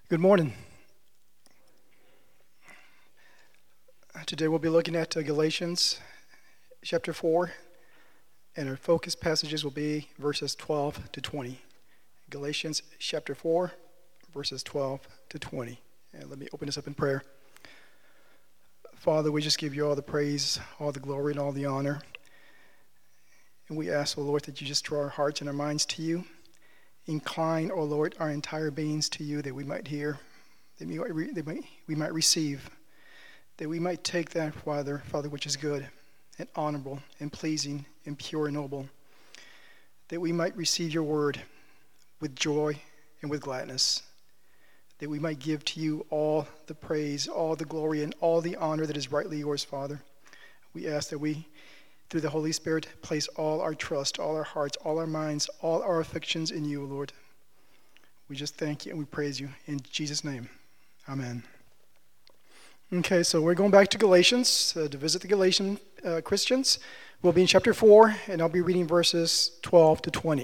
Good morning. Today we'll be looking at Galatians chapter 4, and our focus passages will be verses 12 to 20. Galatians chapter 4, verses 12 to 20. And let me open this up in prayer. Father, we just give you all the praise, all the glory, and all the honor. And we ask, O Lord, that you just draw our hearts and our minds to you. Incline, O Lord, our entire beings to you, that we might hear, that we might receive, that we might take that, Father, which is good and honorable and pleasing and pure and noble, that we might receive your word with joy and with gladness, that we might give to you all the praise, all the glory, and all the honor that is rightly yours, Father. We ask that we, through the Holy Spirit, place all our trust, all our hearts, all our minds, all our affections in you, Lord. We just thank you and we praise you. In Jesus' name, amen. Okay, so we're going back to Galatians to visit the Galatian Christians. We'll be in chapter 4, and I'll be reading verses 12 to 20.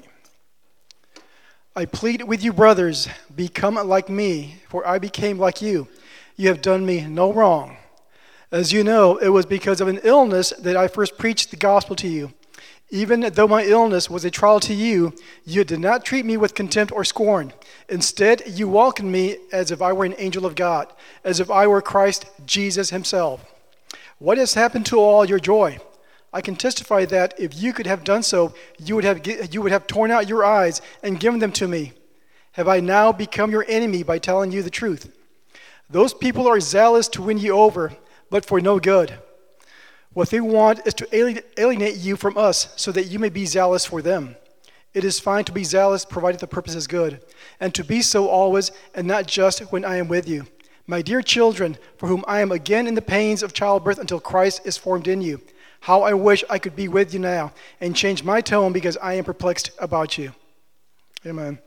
I plead with you, brothers, become like me, for I became like you. You have done me no wrong. As you know, it was because of an illness that I first preached the gospel to you. Even though my illness was a trial to you, you did not treat me with contempt or scorn. Instead, you welcomed me as if I were an angel of God, as if I were Christ Jesus himself. What has happened to all your joy? I can testify that if you could have done so, you would have torn out your eyes and given them to me. Have I now become your enemy by telling you the truth? Those people are zealous to win you over, but for no good. What they want is to alienate you from us so that you may be zealous for them. It is fine to be zealous provided the purpose is good, and to be so always and not just when I am with you. My dear children, for whom I am again in the pains of childbirth until Christ is formed in you, how I wish I could be with you now and change my tone because I am perplexed about you. Amen.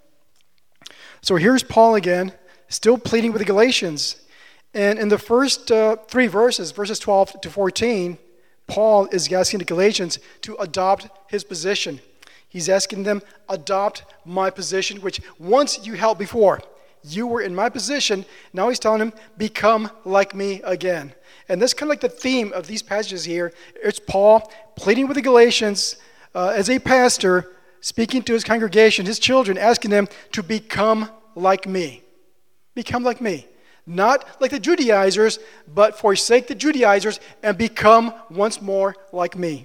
So here's Paul again, still pleading with the Galatians. And in the first three verses, verses 12 to 14, Paul is asking the Galatians to adopt his position. He's asking them, adopt my position, which once you held before. You were in my position. Now he's telling them, become like me again. And that's kind of like the theme of these passages here. It's Paul pleading with the Galatians as a pastor, speaking to his congregation, his children, asking them to become like me. Become like me. Not like the Judaizers, but forsake the Judaizers and become once more like me.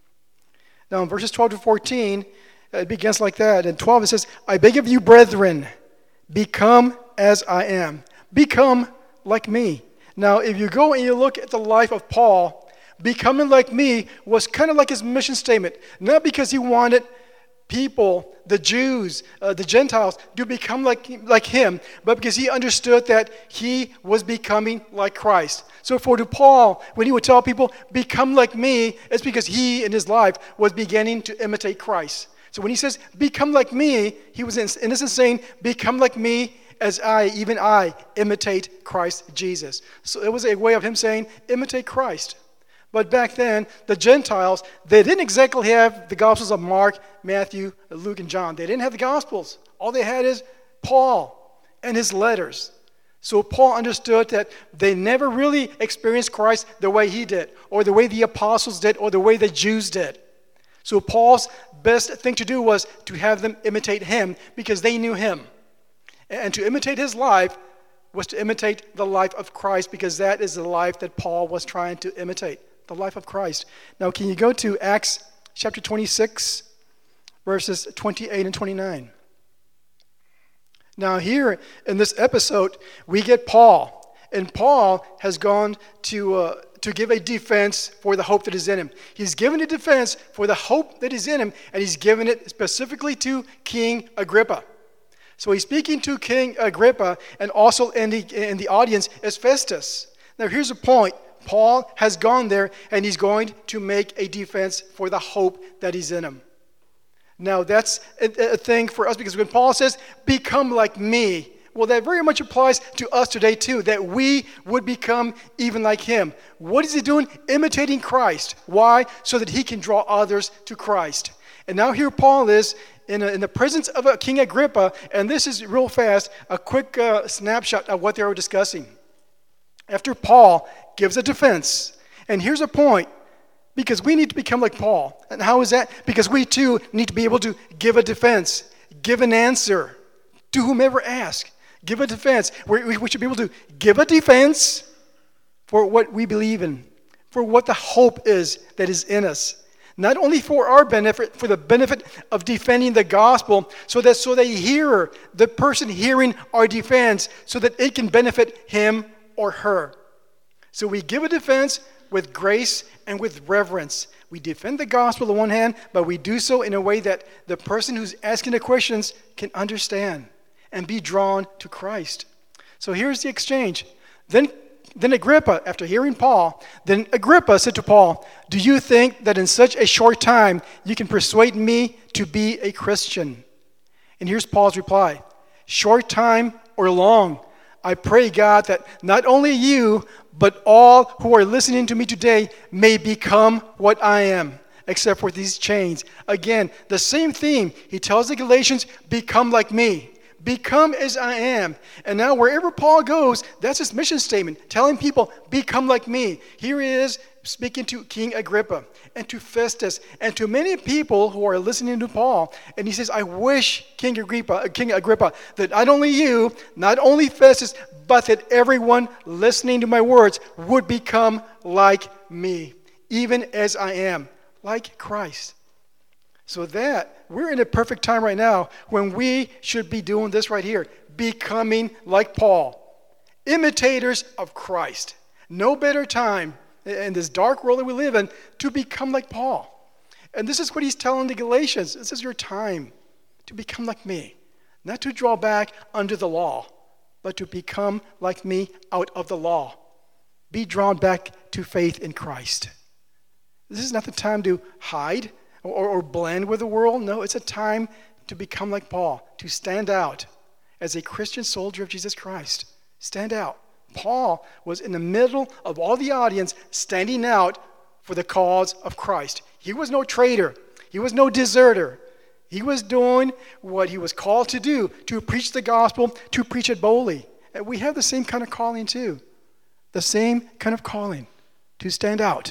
Now in verses 12 to 14, it begins like that. In 12 it says, I beg of you, brethren, become as I am. Become like me. Now if you go and you look at the life of Paul, becoming like me was kind of like his mission statement. Not because he wanted people, the Jews, the Gentiles, to become like him, but because he understood that he was becoming like Christ. So for Paul, when he would tell people, become like me, it's because he in his life was beginning to imitate Christ. So when he says, become like me, he was in essence saying, become like me as even I, imitate Christ Jesus. So it was a way of him saying, imitate Christ. But back then, the Gentiles, they didn't exactly have the Gospels of Mark, Matthew, Luke, and John. They didn't have the Gospels. All they had is Paul and his letters. So Paul understood that they never really experienced Christ the way he did, or the way the apostles did, or the way the Jews did. So Paul's best thing to do was to have them imitate him because they knew him. And to imitate his life was to imitate the life of Christ because that is the life that Paul was trying to imitate. The life of Christ. Now, can you go to Acts chapter 26, verses 28 and 29? Now, here in this episode, we get Paul. And Paul has gone to give a defense for the hope that is in him. He's given a defense for the hope that is in him, and he's given it specifically to King Agrippa. So he's speaking to King Agrippa, and also in the audience is Festus. Now, here's the point. Paul has gone there, and he's going to make a defense for the hope that is in him. Now, that's a thing for us, because when Paul says, become like me, well, that very much applies to us today, too, that we would become even like him. What is he doing? Imitating Christ. Why? So that he can draw others to Christ. And now here Paul is in the presence of King Agrippa, and this is real fast, a quick snapshot of what they were discussing. After Paul gives a defense, and here's a point, because we need to become like Paul. And how is that? Because we too need to be able to give a defense, give an answer to whomever asks. Give a defense. We should be able to give a defense for what we believe in, for what the hope is that is in us. Not only for our benefit, for the benefit of defending the gospel, so the hearer, the person hearing our defense, so that it can benefit him or her. So we give a defense with grace and with reverence. We defend the gospel on one hand, but we do so in a way that the person who's asking the questions can understand and be drawn to Christ. So here's the exchange. Then Agrippa, after hearing Paul, then Agrippa said to Paul, "Do you think that in such a short time you can persuade me to be a Christian?" And here's Paul's reply. "Short time or long, I pray God that not only you, but all who are listening to me today may become what I am, except for these chains." Again, the same theme. He tells the Galatians, become like me. Become as I am. And now wherever Paul goes, that's his mission statement, telling people, become like me. Here he is speaking to King Agrippa and to Festus and to many people who are listening to Paul. And he says, I wish, King Agrippa, that not only you, not only Festus, but that everyone listening to my words would become like me, even as I am, like Christ. So that we're in a perfect time right now when we should be doing this right here, becoming like Paul, imitators of Christ. No better time in this dark world that we live in to become like Paul. And this is what he's telling the Galatians. This is your time to become like me, not to draw back under the law, but to become like me out of the law. Be drawn back to faith in Christ. This is not the time to hide or blend with the world. No, it's a time to become like Paul, to stand out as a Christian soldier of Jesus Christ. Stand out. Paul was in the middle of all the audience, standing out for the cause of Christ. He was no traitor. He was no deserter. He was doing what he was called to do, to preach the gospel, to preach it boldly. And we have the same kind of calling too. The same kind of calling, to stand out.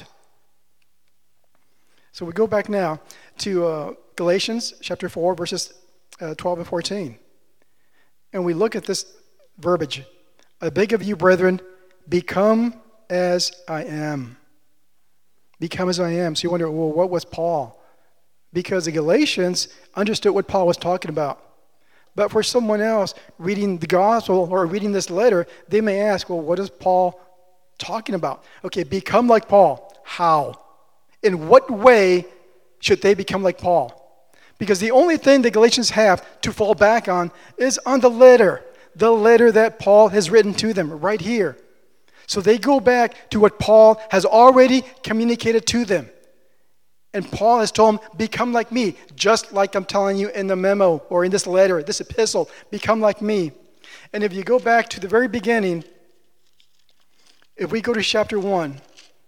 So we go back now to Galatians chapter 4, verses 12 and 14. And we look at this verbiage. I beg of you, brethren, become as I am. Become as I am. So you wonder, well, what was Paul? Because the Galatians understood what Paul was talking about. But for someone else reading the gospel or reading this letter, they may ask, well, what is Paul talking about? Okay, become like Paul. How? In what way should they become like Paul? Because the only thing the Galatians have to fall back on is on the letter that Paul has written to them right here. So they go back to what Paul has already communicated to them. And Paul has told them, become like me, just like I'm telling you in the memo or in this letter, this epistle, become like me. And if you go back to the very beginning, if we go to chapter 1,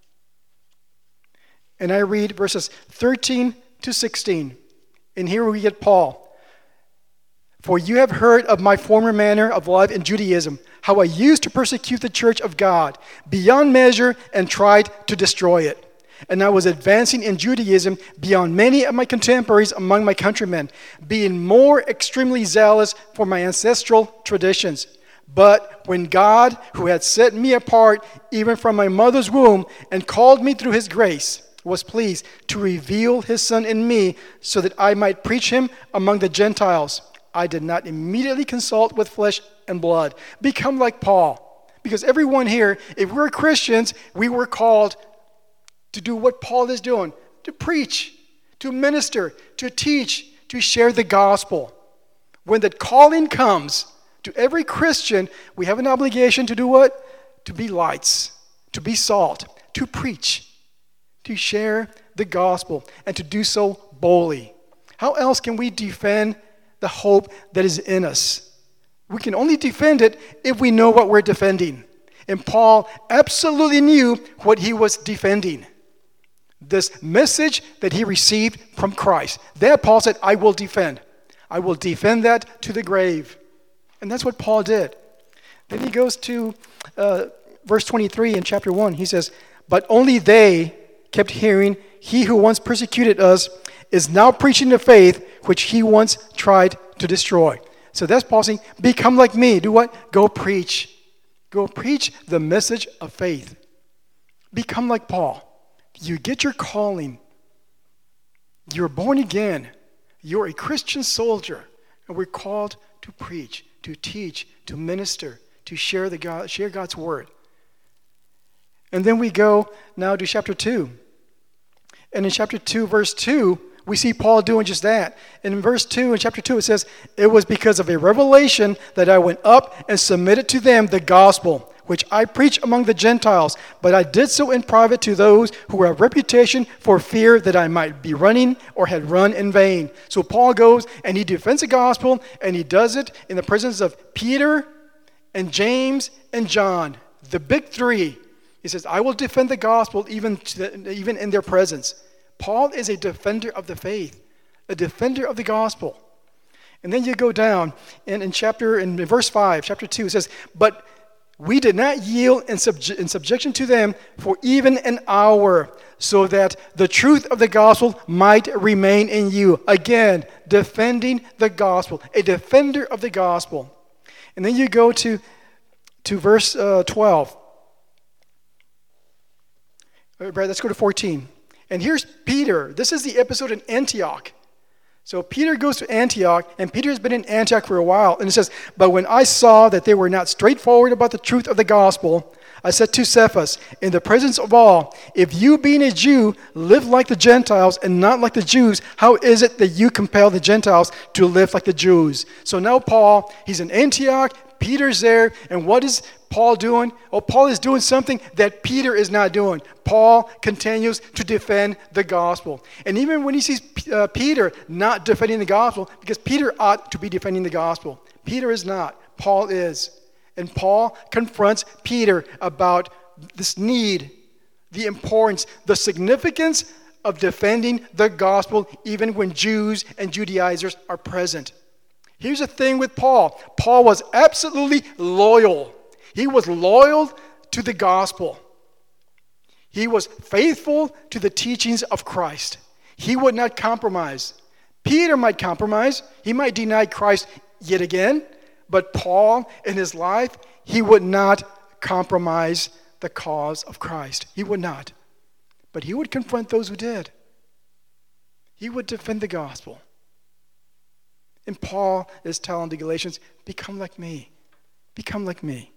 and I read verses 13 to 16. And here we get Paul. For you have heard of my former manner of life in Judaism, how I used to persecute the church of God beyond measure and tried to destroy it. And I was advancing in Judaism beyond many of my contemporaries among my countrymen, being more extremely zealous for my ancestral traditions. But when God, who had set me apart even from my mother's womb and called me through his grace, was pleased to reveal his Son in me so that I might preach him among the Gentiles, I did not immediately consult with flesh and blood. Become like Paul. Because everyone here, if we're Christians, we were called to do what Paul is doing, to preach, to minister, to teach, to share the gospel. When the calling comes to every Christian, we have an obligation to do what? To be lights, to be salt, to preach, to share the gospel, and to do so boldly. How else can we defend the hope that is in us? We can only defend it if we know what we're defending. And Paul absolutely knew what he was defending. This message that he received from Christ. That Paul said, I will defend. I will defend that to the grave. And that's what Paul did. Then he goes to verse 23 in chapter 1. He says, but only they kept hearing, he who once persecuted us is now preaching the faith which he once tried to destroy. So that's Paul saying, become like me. Do what? Go preach. Go preach the message of faith. Become like Paul. You get your calling. You're born again. You're a Christian soldier. And we're called to preach, to teach, to minister, to share God's word. And then we go now to chapter 2. And in chapter 2, verse 2, we see Paul doing just that. And in verse 2, in chapter 2, it says, it was because of a revelation that I went up and submitted to them the gospel, which I preach among the Gentiles. But I did so in private to those who have reputation, for fear that I might be running or had run in vain. So Paul goes and he defends the gospel, and he does it in the presence of Peter and James and John, the big three. He says, I will defend the gospel even in their presence. Paul is a defender of the faith, a defender of the gospel. And then you go down in verse 5, chapter 2, it says, but we did not yield in subjection to them for even an hour, so that the truth of the gospel might remain in you. Again, defending the gospel, a defender of the gospel. And then you go to verse 12. Brad, let's go to 14. And here's Peter. This is the episode in Antioch. So Peter goes to Antioch, and Peter has been in Antioch for a while. And it says, but when I saw that they were not straightforward about the truth of the gospel, I said to Cephas, in the presence of all, if you being a Jew live like the Gentiles and not like the Jews, how is it that you compel the Gentiles to live like the Jews? So now Paul, he's in Antioch, Peter's there, and what is Paul doing? Oh, Paul is doing something that Peter is not doing. Paul continues to defend the gospel. And even when he sees Peter not defending the gospel, because Peter ought to be defending the gospel, Peter is not. Paul is. And Paul confronts Peter about this need, the importance, the significance of defending the gospel even when Jews and Judaizers are present. Here's the thing with Paul. Paul was absolutely loyal. He was loyal to the gospel. He was faithful to the teachings of Christ. He would not compromise. Peter might compromise. He might deny Christ yet again. But Paul, in his life, he would not compromise the cause of Christ. He would not. But he would confront those who did. He would defend the gospel. And Paul is telling the Galatians, become like me. Become like me.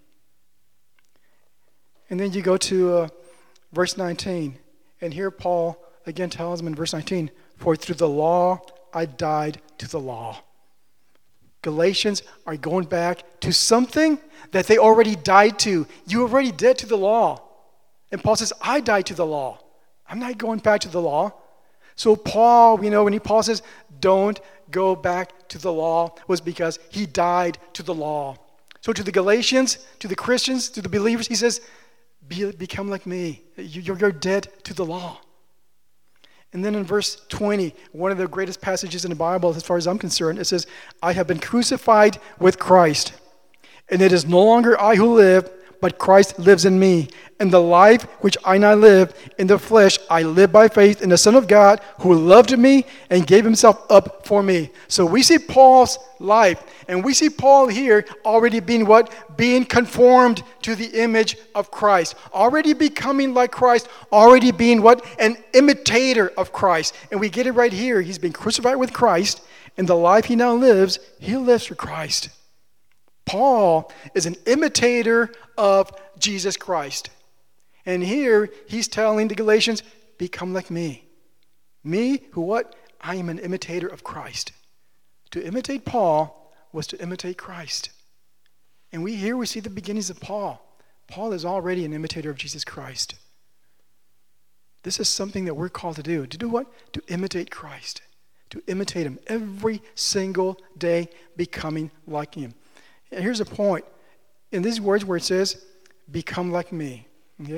And then you go to verse 19. And here Paul again tells them in verse 19, for through the law I died to the law. Galatians are going back to something that they already died to. You already dead to the law. And Paul says, I died to the law. I'm not going back to the law. So Paul, when Paul says, don't go back to the law, was because he died to the law. So to the Galatians, to the Christians, to the believers, he says, become like me. You're dead to the law. And then in verse 20, one of the greatest passages in the Bible, as far as I'm concerned, it says, I have been crucified with Christ, and it is no longer I who live, but Christ lives in me. And the life which I now live in the flesh, I live by faith in the Son of God, who loved me and gave himself up for me. So we see Paul's life, and we see Paul here already being what? Being conformed to the image of Christ. Already becoming like Christ, already being what? An imitator of Christ. And we get it right here. He's been crucified with Christ, and the life he now lives, he lives for Christ. Paul is an imitator of Jesus Christ. And here he's telling the Galatians, become like me. Me, who what? I am an imitator of Christ. To imitate Paul was to imitate Christ. And we see the beginnings of Paul. Paul is already an imitator of Jesus Christ. This is something that we're called to do. To do what? To imitate Christ. To imitate him every single day, becoming like him. And here's a point. In these words where it says, become like me. Okay?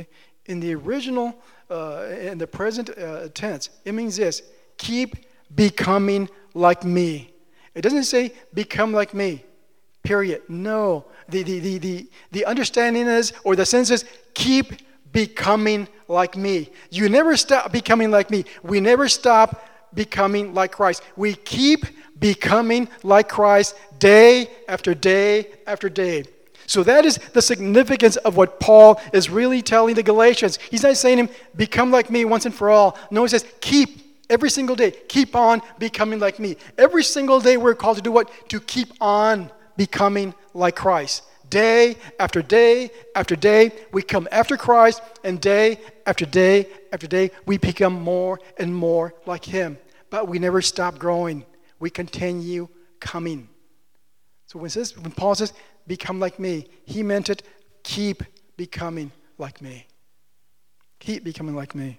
In the original, in the present tense, it means this: keep becoming like me. It doesn't say become like me, period. No. The understanding is, or the sense is, keep becoming like me. You never stop becoming like me. We never stop becoming like Christ. We keep becoming like Christ day after day after day. So that is the significance of what Paul is really telling the Galatians. He's not saying to him, become like me once and for all. No, he says, keep, every single day, keep on becoming like me. Every single day we're called to do what? To keep on becoming like Christ. Day after day after day, we come after Christ, and day after day after day, we become more and more like Him. But we never stop growing. We continue coming. So when Paul says, become like me, he meant it, keep becoming like me. Keep becoming like me.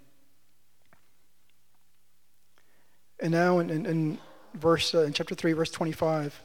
And now in chapter 3, verse 25,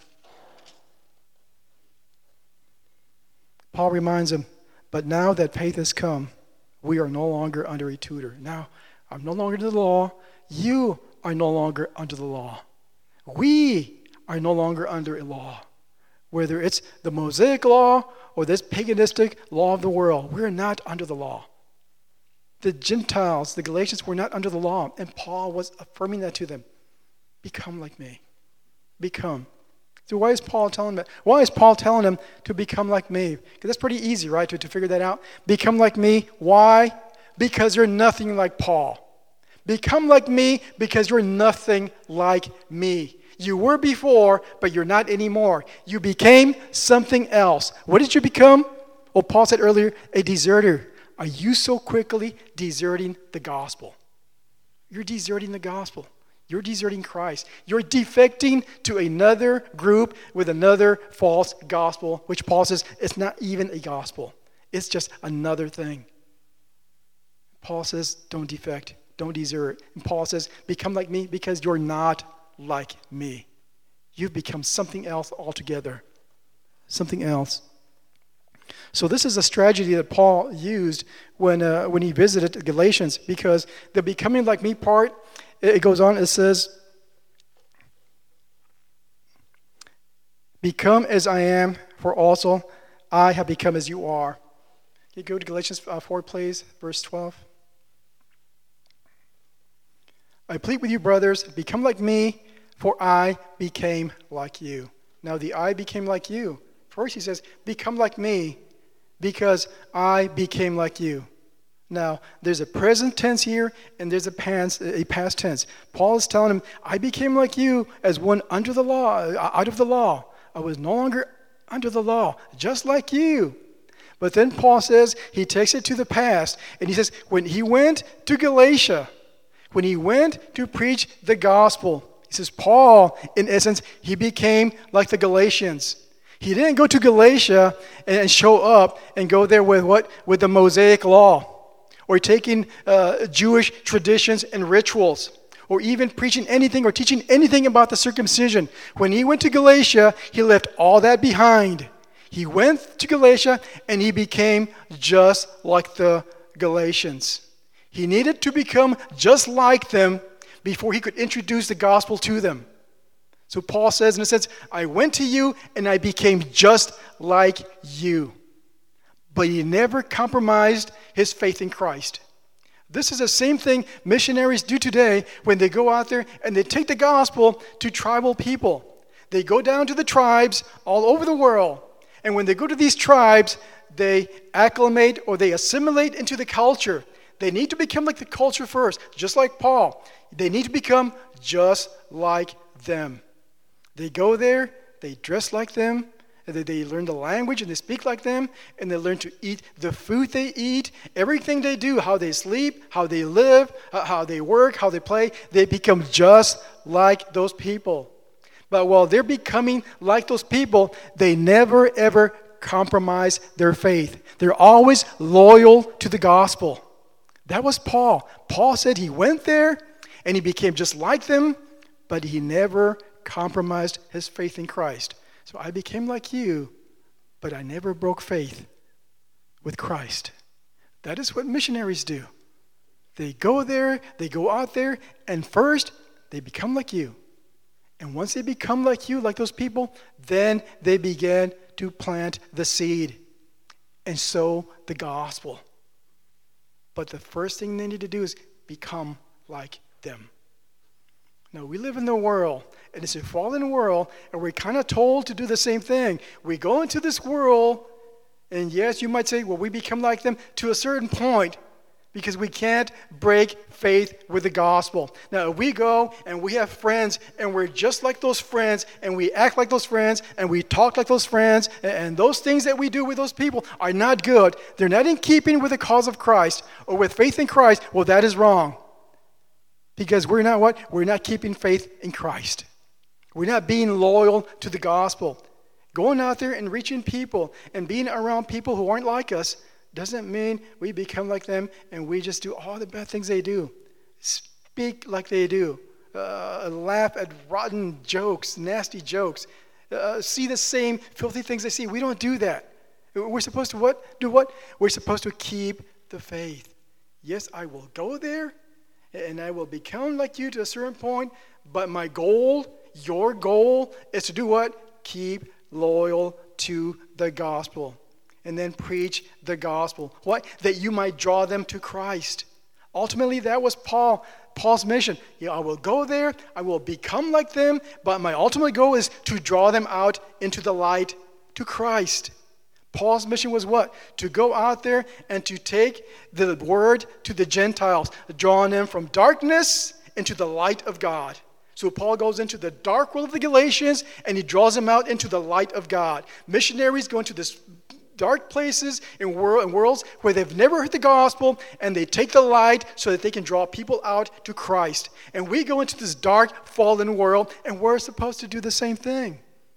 Paul reminds him, but now that faith has come, we are no longer under a tutor. Now, I'm no longer under the law. You are no longer under the law. We are no longer under a law. Whether it's the Mosaic law or this paganistic law of the world, we're not under the law. The Gentiles, the Galatians, were not under the law, and Paul was affirming that to them. Become like me. Become. So why is Paul telling them? Why is Paul telling them to become like me? Because that's pretty easy, right, to figure that out. Become like me. Why? Because you're nothing like Paul. Become like me because you're nothing like me. You were before, but you're not anymore. You became something else. What did you become? Well, Paul said earlier, a deserter. Are you so quickly deserting the gospel? You're deserting the gospel. You're deserting Christ. You're defecting to another group with another false gospel, which Paul says it's not even a gospel. It's just another thing. Paul says, don't defect, don't desert. And Paul says, become like me because you're not like me. You've become something else altogether. Something else. So this is a strategy that Paul used when he visited the Galatians, because the becoming like me part, it goes on, it says, become as I am, for also I have become as you are. Can you go to Galatians 4, please, verse 12. I plead with you, brothers, become like me, for I became like you. Now the I became like you. First he says, become like me, because I became like you. Now, there's a present tense here, and there's a past tense. Paul is telling him, I became like you as one under the law, out of the law. I was no longer under the law, just like you. But then Paul says, he takes it to the past, and he says, when he went to Galatia, when he went to preach the gospel, he says, Paul, in essence, he became like the Galatians. He didn't go to Galatia and show up and go there with what? With the Mosaic law, or taking Jewish traditions and rituals, or even preaching anything or teaching anything about the circumcision. When he went to Galatia, he left all that behind. He went to Galatia and he became just like the Galatians. He needed to become just like them before he could introduce the gospel to them. So Paul says, in a sense, I went to you and I became just like you. But he never compromised his faith in Christ. This is the same thing missionaries do today when they go out there and they take the gospel to tribal people. They go down to the tribes all over the world. And when they go to these tribes, they acclimate or they assimilate into the culture. They need to become like the culture first, just like Paul. They need to become just like them. They go there, they dress like them, they learn the language and they speak like them, and they learn to eat the food they eat, everything they do, how they sleep, how they live, how they work, how they play. They become just like those people. But while they're becoming like those people, they never ever compromise their faith. They're always loyal to the gospel. That was Paul. Paul said he went there and he became just like them, but he never compromised his faith in Christ. So I became like you, but I never broke faith with Christ. That is what missionaries do. They go there, they go out there, and first they become like you. And once they become like you, like those people, then they begin to plant the seed and sow the gospel. But the first thing they need to do is become like them. Now, we live in the world, and it's a fallen world, and we're kind of told to do the same thing. We go into this world, and yes, you might say, well, we become like them to a certain point, because we can't break faith with the gospel. Now, if we go and we have friends and we're just like those friends and we act like those friends and we talk like those friends and those things that we do with those people are not good, they're not in keeping with the cause of Christ or with faith in Christ, well, that is wrong. Because we're not what? We're not keeping faith in Christ. We're not being loyal to the gospel. Going out there and reaching people and being around people who aren't like us doesn't mean we become like them and we just do all the bad things they do. Speak like they do. Laugh at rotten jokes, nasty jokes. See the same filthy things they see. We don't do that. We're supposed to what? Do what? We're supposed to keep the faith. Yes, I will go there and I will become like you to a certain point, but my goal, your goal, is to do what? Keep loyal to the gospel. And then preach the gospel. What? That you might draw them to Christ. Ultimately, that was Paul's mission. I will go there, I will become like them, but my ultimate goal is to draw them out into the light to Christ. Paul's mission was what? To go out there and to take the word to the Gentiles, drawing them from darkness into the light of God. So Paul goes into the dark world of the Galatians and he draws them out into the light of God. Missionaries go into this dark places and worlds where they've never heard the gospel, and they take the light so that they can draw people out to Christ. And we go into this dark, fallen world, and we're supposed to do the same thing.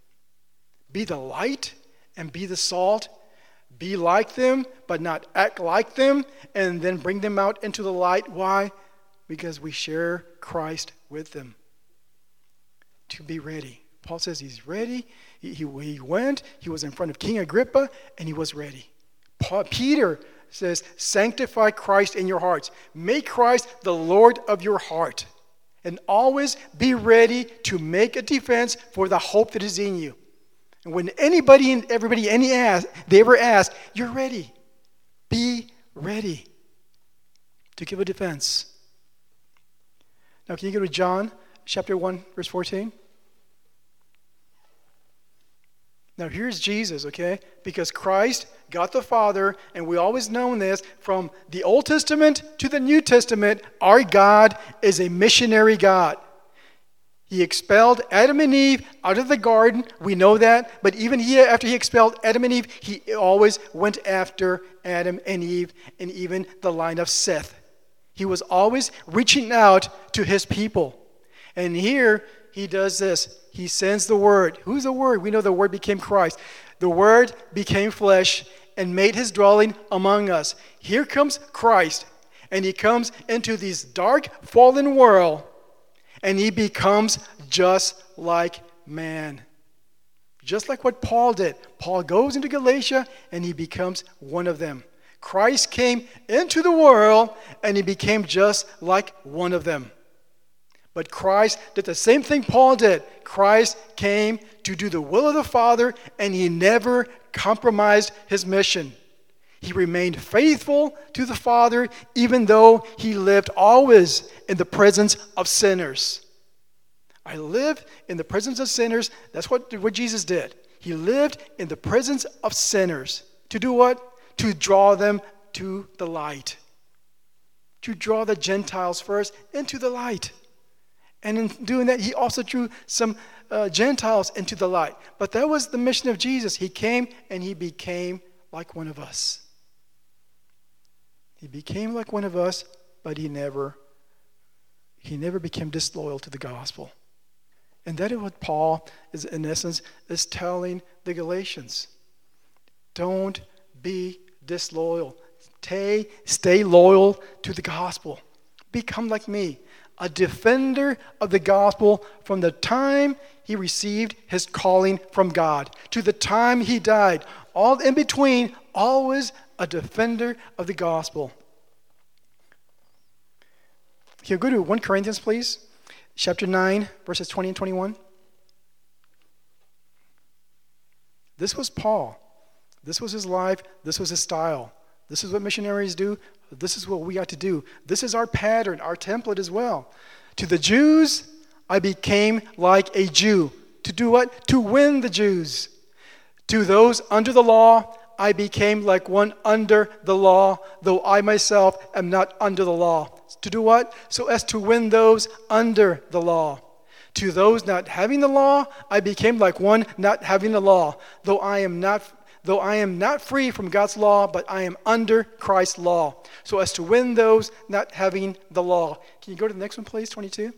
Be the light and be the salt. Be like them, but not act like them, and then bring them out into the light. Why? Because we share Christ with them. To be ready. Paul says he's ready. He went, he was in front of King Agrippa, and he was ready. Peter says, sanctify Christ in your hearts. Make Christ the Lord of your heart. And always be ready to make a defense for the hope that is in you. And when anybody and everybody they ever ask, you're ready. Be ready to give a defense. Now, can you go to John chapter 1, verse 14? Now here's Jesus, okay? Because Christ, God the Father, and we always known this, from the Old Testament to the New Testament, our God is a missionary God. He expelled Adam and Eve out of the garden. We know that. But even after he expelled Adam and Eve, he always went after Adam and Eve and even the line of Seth. He was always reaching out to his people. And here he does this. He sends the Word. Who's the Word? We know the Word became Christ. The Word became flesh and made his dwelling among us. Here comes Christ, and he comes into this dark, fallen world, and he becomes just like man. Just like what Paul did. Paul goes into Galatia, and he becomes one of them. Christ came into the world, and he became just like one of them. But Christ did the same thing Paul did. Christ came to do the will of the Father, and he never compromised his mission. He remained faithful to the Father, even though he lived always in the presence of sinners. I live in the presence of sinners. That's what Jesus did. He lived in the presence of sinners. To do what? To draw them to the light. To draw the Gentiles first into the light. And in doing that, he also drew some Gentiles into the light. But that was the mission of Jesus. He came and he became like one of us. He became like one of us, but he never became disloyal to the gospel. And that is what Paul is, in essence, is telling the Galatians. Don't be disloyal. Stay loyal to the gospel. Become like me. A defender of the gospel from the time he received his calling from God to the time he died. All in between, always a a defender of the gospel. Can you go to 1 Corinthians, please? Chapter 9, verses 20 and 21. This was Paul. This was his life. This was his style. This is what missionaries do. This is what we got to do. This is our pattern, our template as well. To the Jews, I became like a Jew. To do what? To win the Jews. To those under the law, I became like one under the law, though I myself am not under the law. To do what? So as to win those under the law. To those not having the law, I became like one not having the law, though I am not free from God's law, but I am under Christ's law, so as to win those not having the law. Can you go to the next one, please, 22?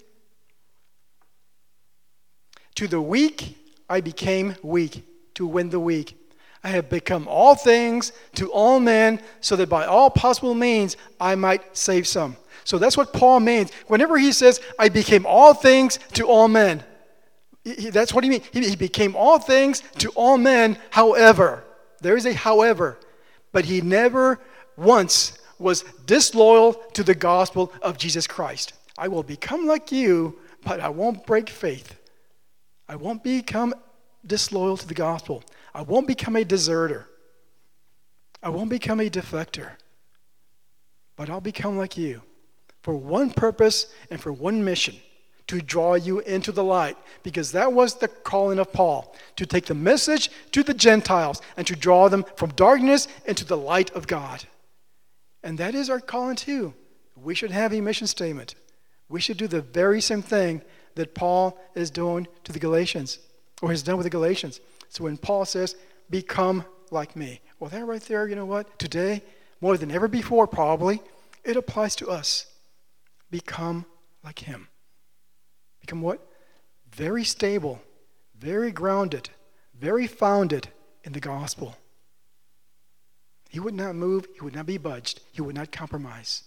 To the weak, I became weak, to win the weak. I have become all things to all men, so that by all possible means I might save some. So that's what Paul means. Whenever he says, I became all things to all men, that's what he means. He became all things to all men, however. There is a however. But he never once was disloyal to the gospel of Jesus Christ. I will become like you, but I won't break faith. I won't become disloyal to the gospel. I won't become a deserter. I won't become a defector. But I'll become like you for one purpose and for one mission, to draw you into the light, because that was the calling of Paul, to take the message to the Gentiles and to draw them from darkness into the light of God. And that is our calling too. We should have a mission statement. We should do the very same thing that Paul is doing to the Galatians, or has done with the Galatians. So when Paul says, become like me, well, that right there, you know what? Today, more than ever before probably, it applies to us. Become like him. Become what? Very stable, very grounded, very founded in the gospel. He would not move. He would not be budged. He would not compromise.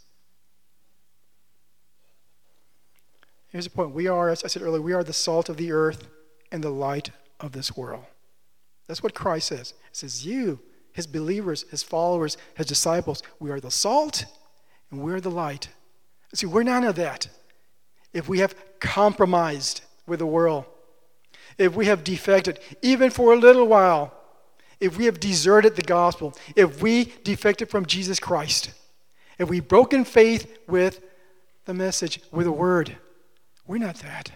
Here's the point. We are, as I said earlier, we are the salt of the earth and the light of this world. That's what Christ says. He says, you, his believers, his followers, his disciples, we are the salt and we're the light. See, we're none of that. If we have compromised with the world, if we have defected, even for a little while, if we have deserted the gospel, if we defected from Jesus Christ, if we've broken faith with the message, with the word, we're not that.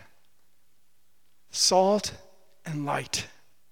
Salt and light.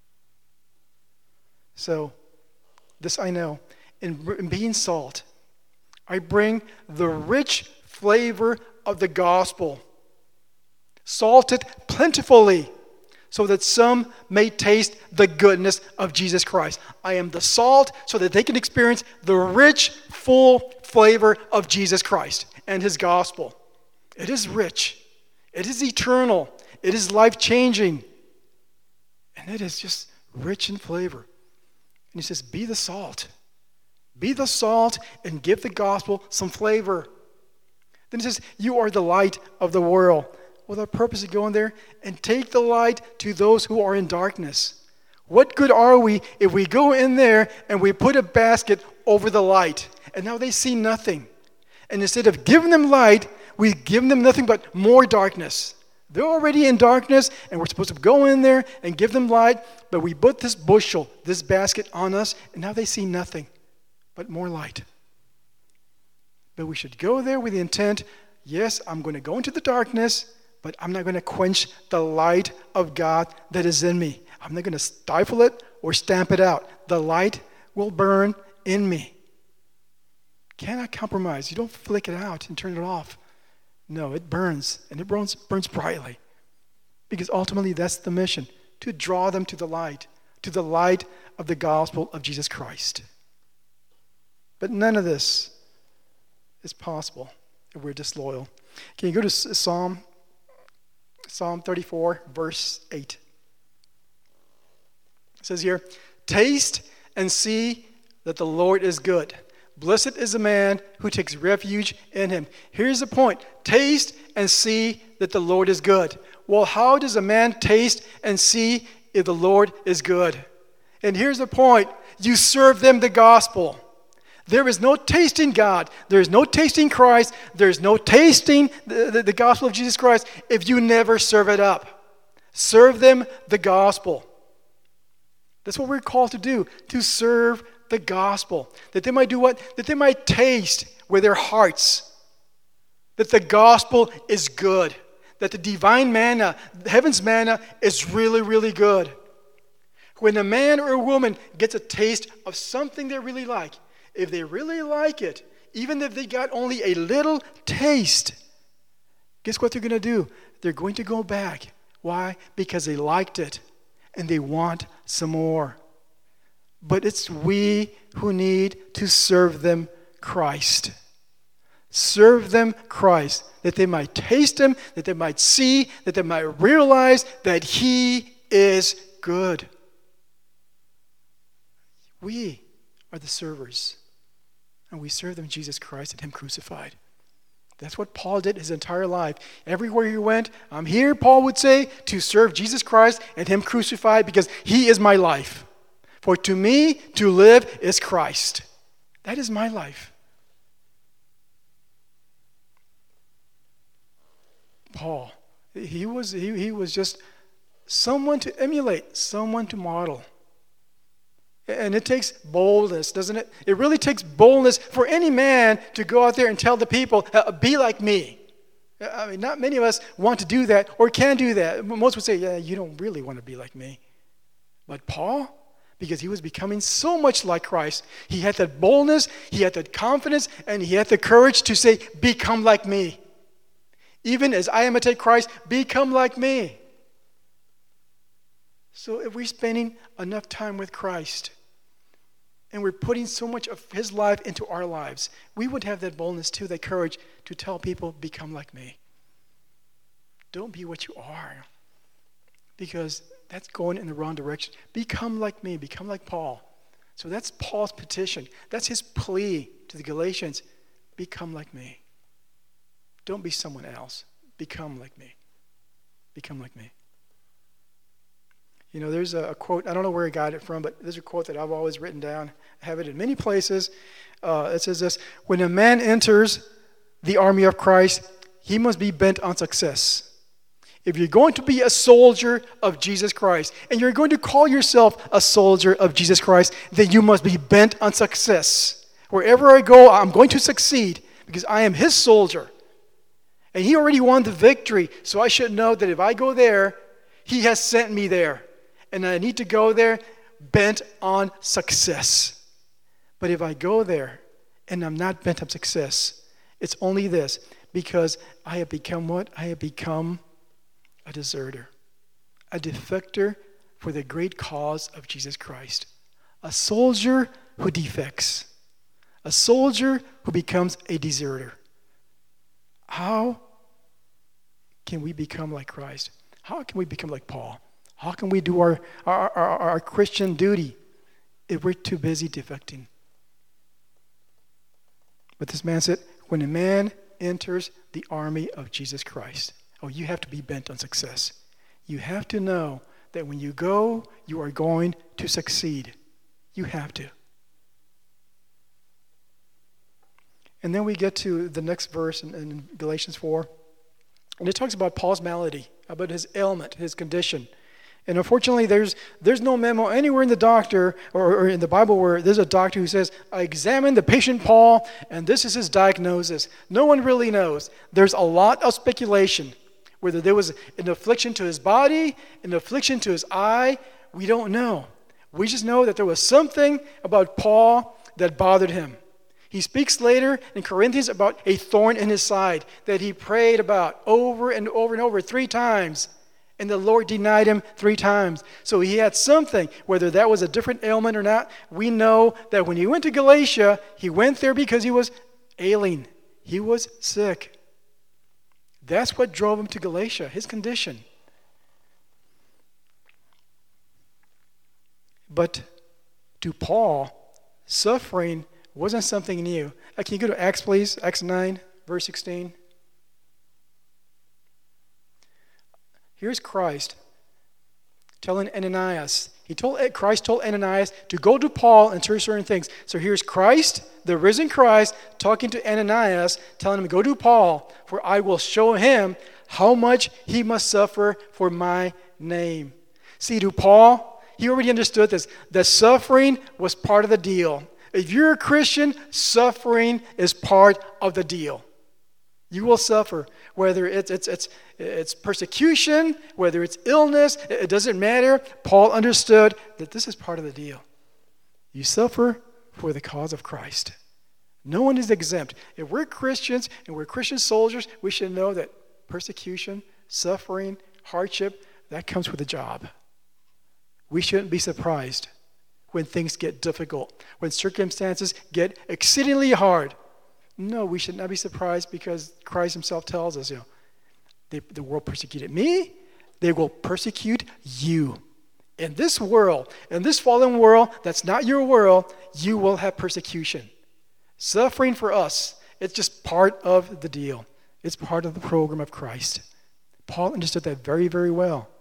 So, this I know. In being salt, I bring the rich flavor of the gospel, salted plentifully, so that some may taste the goodness of Jesus Christ. I am the salt so that they can experience the rich, full flavor of Jesus Christ and his gospel. It is rich. It is eternal. It is life-changing. And it is just rich in flavor. And he says, be the salt. Be the salt and give the gospel some flavor. Then he says, you are the light of the world. Well, the purpose of going there and take the light to those who are in darkness. What good are we if we go in there and we put a basket over the light and now they see nothing? And instead of giving them light, we give them nothing but more darkness. They're already in darkness and we're supposed to go in there and give them light, but we put this bushel, this basket on us, and now they see nothing but more light. But we should go there with the intent, yes, I'm going to go into the darkness, but I'm not going to quench the light of God that is in me. I'm not going to stifle it or stamp it out. The light will burn in me. Cannot compromise. You don't flick it out and turn it off. No, it burns, and it burns brightly. Because ultimately that's the mission, to draw them to the light of the gospel of Jesus Christ. But none of this is possible if we're disloyal. Can you go to Psalm 34, verse 8? It says here, taste and see that the Lord is good. Blessed is the man who takes refuge in him. Here's the point. Taste and see that the Lord is good. Well, how does a man taste and see if the Lord is good? And here's the point. You serve them the gospel. There is no tasting God. There is no tasting Christ. There is no tasting the gospel of Jesus Christ if you never serve it up. Serve them the gospel. That's what we're called to do, to serve the gospel. That they might do what? That they might taste with their hearts that the gospel is good. That the divine manna, heaven's manna, is really, really good. When a man or a woman gets a taste of something they really like, if they really like it, even if they got only a little taste, guess what they're going to do? They're going to go back. Why? Because they liked it and they want some more. But it's we who need to serve them Christ. Serve them Christ, that they might taste Him, that they might see, that they might realize that He is good. We are the servers, and we serve them Jesus Christ and Him crucified. That's what Paul did his entire life. Everywhere he went, I'm here, Paul would say, to serve Jesus Christ and Him crucified because He is my life. For to me, to live is Christ. That is my life. Paul, he was just someone to emulate, someone to model. And it takes boldness, doesn't it? It really takes boldness for any man to go out there and tell the people, be like me. I mean, not many of us want to do that or can do that. Most would say, yeah, you don't really want to be like me. But Paul, because he was becoming so much like Christ, he had that boldness, he had that confidence, and he had the courage to say, become like me. Even as I imitate Christ, become like me. So if we're spending enough time with Christ, and we're putting so much of His life into our lives, we would have that boldness too, that courage to tell people, become like me. Don't be what you are, because that's going in the wrong direction. Become like me, become like Paul. So that's Paul's petition. That's his plea to the Galatians. Become like me. Don't be someone else. Become like me. Become like me. You know, there's a quote, I don't know where I got it from, but there's a quote that I've always written down. I have it in many places. It says this: when a man enters the army of Christ, he must be bent on success. If you're going to be a soldier of Jesus Christ, and you're going to call yourself a soldier of Jesus Christ, then you must be bent on success. Wherever I go, I'm going to succeed because I am His soldier. And He already won the victory, so I should know that if I go there, He has sent me there. And I need to go there bent on success. But if I go there and I'm not bent on success, it's only this: because I have become what? I have become a deserter, a defector for the great cause of Jesus Christ. A soldier who defects, a soldier who becomes a deserter. How can we become like Christ? How can we become like Paul? How can we do our Christian duty if we're too busy defecting? But this man said, when a man enters the army of Jesus Christ, you have to be bent on success. You have to know that when you go, you are going to succeed. You have to. And then we get to the next verse in Galatians 4, and it talks about Paul's malady, about his ailment, his condition. And unfortunately, there's no memo anywhere in the doctor or in the Bible where there's a doctor who says, I examined the patient Paul, and this is his diagnosis. No one really knows. There's a lot of speculation. Whether there was an affliction to his body, an affliction to his eye, we don't know. We just know that there was something about Paul that bothered him. He speaks later in Corinthians about a thorn in his side that he prayed about over and over and over 3 times. And the Lord denied him 3 times. So he had something, whether that was a different ailment or not. We know that when he went to Galatia, he went there because he was ailing. He was sick. That's what drove him to Galatia, his condition. But to Paul, suffering wasn't something new. Can you go to Acts, please? Acts 9, verse 16. Here's Christ telling Ananias. Christ told Ananias to go to Paul and do certain things. So here's Christ, the risen Christ, talking to Ananias, telling him, go to Paul, for I will show him how much he must suffer for my name. See, to Paul, he already understood this. The suffering was part of the deal. If you're a Christian, suffering is part of the deal. You will suffer, whether it's persecution, whether it's illness, it doesn't matter. Paul understood that this is part of the deal. You suffer for the cause of Christ. No one is exempt. If we're Christians and we're Christian soldiers, we should know that persecution, suffering, hardship, that comes with a job. We shouldn't be surprised when things get difficult, when circumstances get exceedingly hard. No, we should not be surprised because Christ himself tells us, the world persecuted me, they will persecute you. In this world, in this fallen world that's not your world, you will have persecution. Suffering for us, it's just part of the deal. It's part of the program of Christ. Paul understood that very, very well.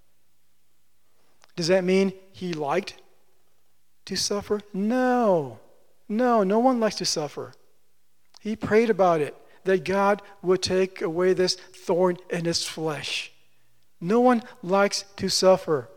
Does that mean he liked to suffer? No. No one likes to suffer. He prayed about it, that God would take away this thorn in his flesh. No one likes to suffer.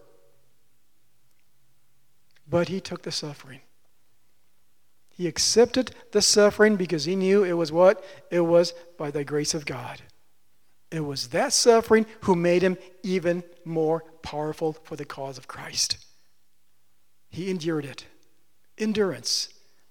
But he took the suffering. He accepted the suffering because he knew it was what? It was by the grace of God. It was that suffering who made him even more powerful for the cause of Christ. He endured it. Endurance.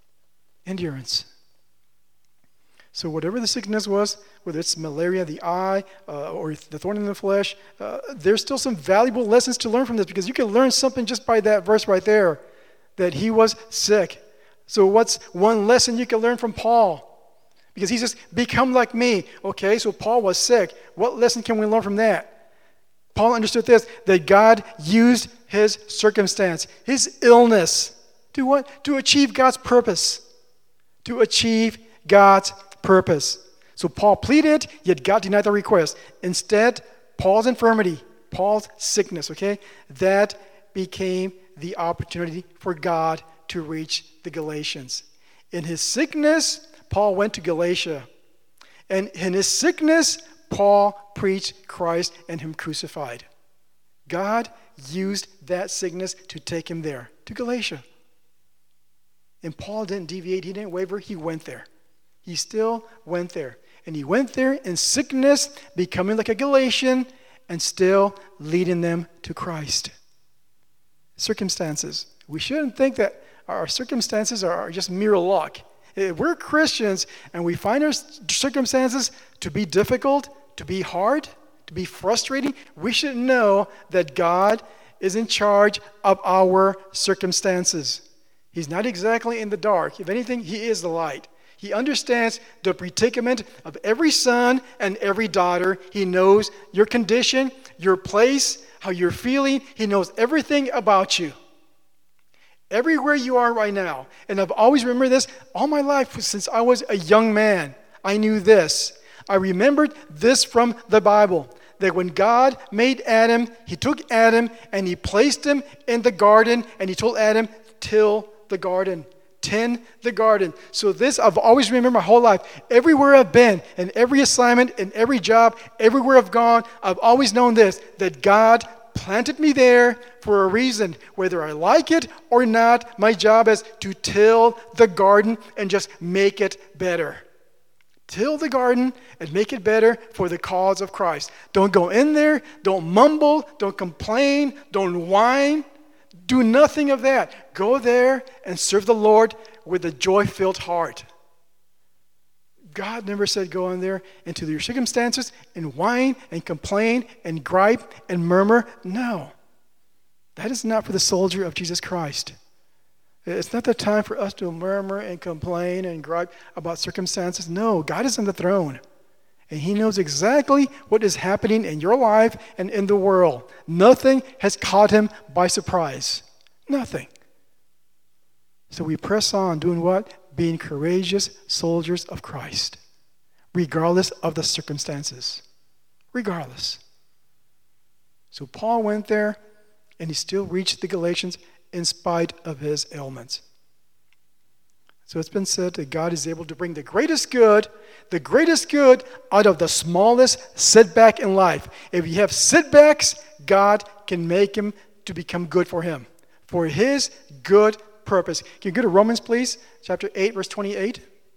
So whatever the sickness was, whether it's malaria, the eye, or the thorn in the flesh, there's still some valuable lessons to learn from this, because you can learn something just by that verse right there, that he was sick. So what's one lesson you can learn from Paul? Because he says, become like me. Okay, so Paul was sick. What lesson can we learn from that? Paul understood this, that God used his circumstance, his illness, to what? To achieve God's purpose. To achieve God's purpose. So Paul pleaded, yet God denied the request. Instead, Paul's infirmity, Paul's sickness, okay, that became the opportunity for God to reach the Galatians. In his sickness, Paul went to Galatia. And in his sickness, Paul preached Christ and him crucified. God used that sickness to take him there, to Galatia. And Paul didn't deviate, he didn't waver, he went there. He still went there. And he went there in sickness, becoming like a Galatian, and still leading them to Christ. Circumstances. We shouldn't think that our circumstances are just mere luck. If we're Christians and we find our circumstances to be difficult, to be hard, to be frustrating, we should know that God is in charge of our circumstances. He's not exactly in the dark. If anything, he is the light. He understands the predicament of every son and every daughter. He knows your condition, your place, how you're feeling. He knows everything about you. Everywhere you are right now. And I've always remembered this all my life since I was a young man. I knew this. I remembered this from the Bible. That when God made Adam, he took Adam and he placed him in the garden and he told Adam, till the garden. Tend the garden. So this I've always remembered my whole life. Everywhere I've been, in every assignment, in every job, everywhere I've gone, I've always known this, that God planted me there for a reason. Whether I like it or not, my job is to till the garden and just make it better. Till the garden and make it better for the cause of Christ. Don't go in there, don't mumble, don't complain, don't whine. Do nothing of that. Go there and serve the Lord with a joy-filled heart. God never said go in there into your circumstances and whine and complain and gripe and murmur. No. That is not for the soldier of Jesus Christ. It's not the time for us to murmur and complain and gripe about circumstances. No, God is on the throne. And he knows exactly what is happening in your life and in the world. Nothing has caught him by surprise. Nothing. So we press on doing what? Being courageous soldiers of Christ. Regardless of the circumstances. Regardless. So Paul went there and he still reached the Galatians in spite of his ailments. So it's been said that God is able to bring the greatest good out of the smallest setback in life. If you have setbacks, God can make them to become good for him, for his good purpose. Can you go to Romans, please? Chapter 8, verse 28.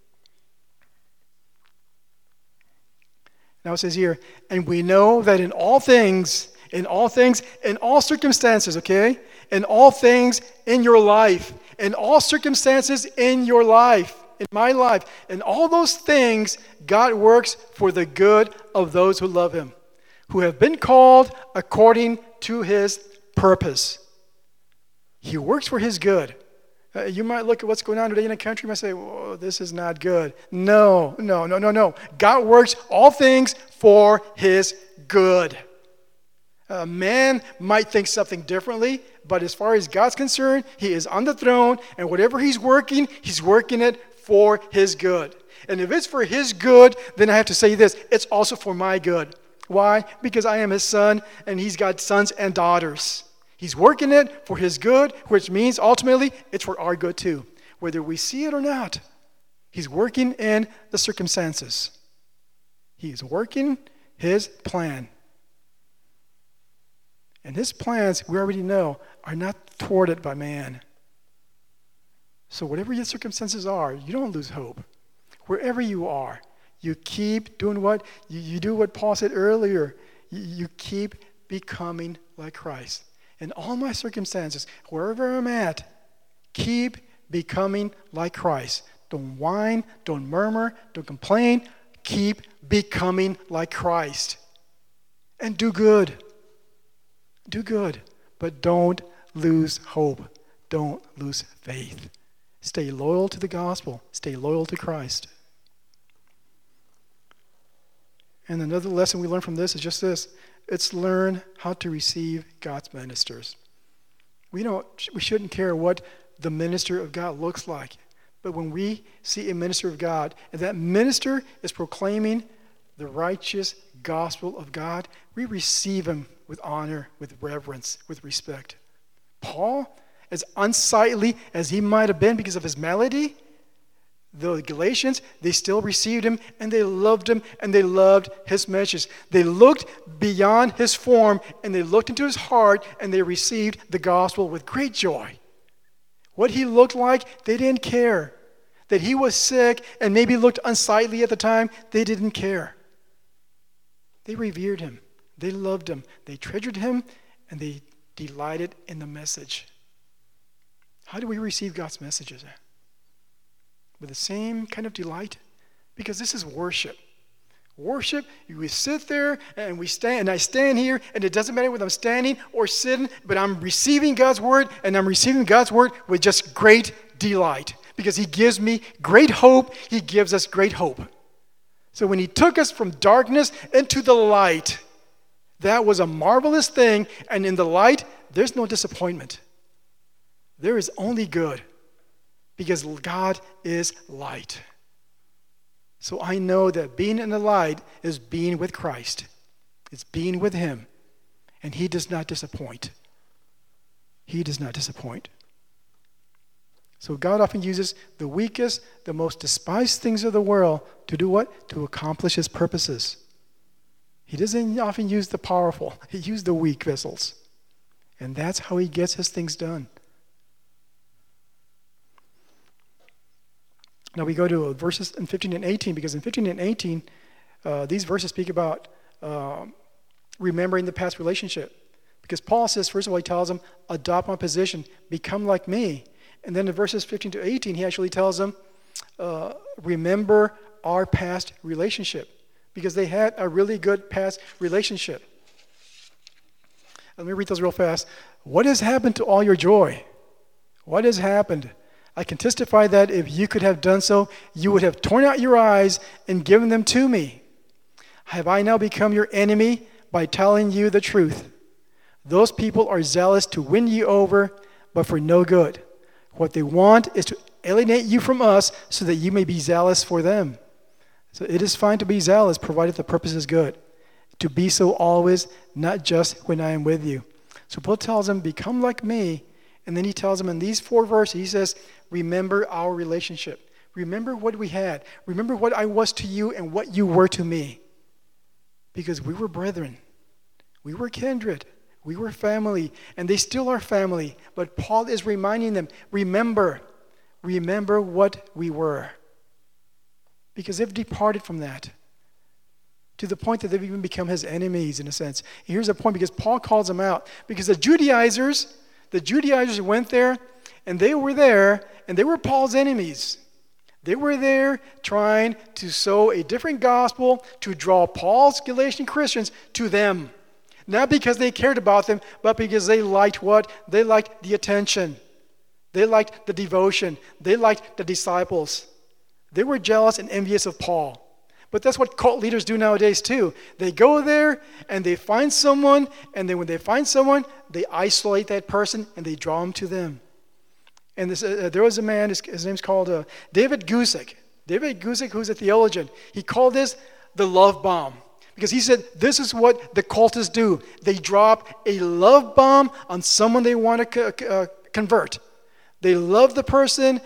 Now it says here, and we know that in all things, in all circumstances, okay? In all things in your life, in all circumstances in your life, in my life, in all those things, God works for the good of those who love him, who have been called according to his purpose. He works for his good. You might look at what's going on today in the country and might say, whoa, this is not good. No. God works all things for his good. Man might think something differently, but as far as God's concerned, he is on the throne, and whatever he's working it for his good. And if it's for his good, then I have to say this, it's also for my good. Why? Because I am his son, and he's got sons and daughters. He's working it for his good, which means ultimately it's for our good too. Whether we see it or not, he's working in the circumstances. He is working his plan. And his plans, we already know, are not thwarted by man. So whatever your circumstances are, you don't lose hope. Wherever you are, you keep doing what? You do what Paul said earlier. You keep becoming like Christ. In all my circumstances, wherever I'm at, keep becoming like Christ. Don't whine, don't murmur, don't complain. Keep becoming like Christ. And do good. Do good. But don't lose hope. Don't lose faith. Stay loyal to the gospel. Stay loyal to Christ. And another lesson we learn from this is just this. It's learn how to receive God's ministers. We shouldn't care what the minister of God looks like. But when we see a minister of God, and that minister is proclaiming the righteous gospel of God, we receive him with honor, with reverence, with respect. Paul, as unsightly as he might have been because of his malady, the Galatians, they still received him, and they loved him, and they loved his message. They looked beyond his form, and they looked into his heart, and they received the gospel with great joy. What he looked like, they didn't care. That he was sick and maybe looked unsightly at the time, they didn't care. They revered him. They loved him. They treasured him, and they delighted in the message. How do we receive God's messages? With the same kind of delight? Because this is worship. Worship, we sit there and we stand, and I stand here, and it doesn't matter whether I'm standing or sitting, but I'm receiving God's word, and I'm receiving God's word with just great delight. Because he gives me great hope. He gives us great hope. So when he took us from darkness into the light, that was a marvelous thing, and in the light, there's no disappointment. There is only good. Because God is light. So I know that being in the light is being with Christ. It's being with him. And he does not disappoint. He does not disappoint. So God often uses the weakest, the most despised things of the world to do what? To accomplish his purposes. He doesn't often use the powerful. He uses the weak vessels. And that's how he gets his things done. Now we go to verses in 15 and 18, because in 15 and 18, these verses speak about remembering the past relationship. Because Paul says, first of all, he tells them, adopt my position, become like me. And then in verses 15 to 18, he actually tells them, remember our past relationship. Because they had a really good past relationship. Let me read those real fast. What has happened to all your joy? What has happened? I can testify that if you could have done so, you would have torn out your eyes and given them to me. Have I now become your enemy by telling you the truth? Those people are zealous to win you over, but for no good. What they want is to alienate you from us so that you may be zealous for them. So it is fine to be zealous, provided the purpose is good. To be so always, not just when I am with you. So Paul tells them, become like me. And then he tells them in these 4 verses, he says, remember our relationship. Remember what we had. Remember what I was to you and what you were to me. Because we were brethren. We were kindred. We were family. And they still are family. But Paul is reminding them, remember what we were. Because they've departed from that. To the point that they've even become his enemies in a sense. Here's the point, because Paul calls them out. Because the Judaizers went there, and they were Paul's enemies. They were there trying to sow a different gospel to draw Paul's Galatian Christians to them. Not because they cared about them, but because they liked what? They liked the attention. They liked the devotion. They liked the disciples. They were jealous and envious of Paul. But that's what cult leaders do nowadays too. They go there and they find someone, and then when they find someone, they isolate that person and they draw them to them. And there was a man, his name's called David Guzik. David Guzik, who's a theologian, he called this the love bomb. Because he said, this is what the cultists do. They drop a love bomb on someone they want to convert. They love the person.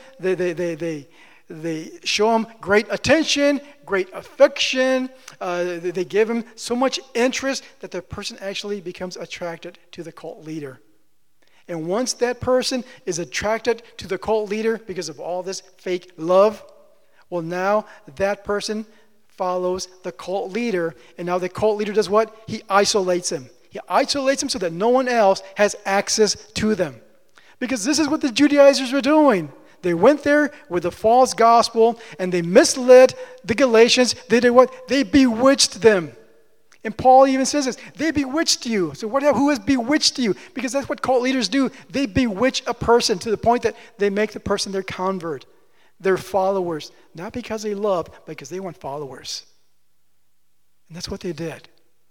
They show him great attention, great affection. They give him so much interest that the person actually becomes attracted to the cult leader. And once that person is attracted to the cult leader because of all this fake love, well, now that person follows the cult leader. And now the cult leader does what? He isolates him. He isolates him so that no one else has access to them. Because this is what the Judaizers were doing. They went there with a false gospel and they misled the Galatians. They did what? They bewitched them. And Paul even says this, they bewitched you. So who has bewitched you? Because that's what cult leaders do. They bewitch a person to the point that they make the person their convert, their followers. Not because they love, but because they want followers. And that's what they did.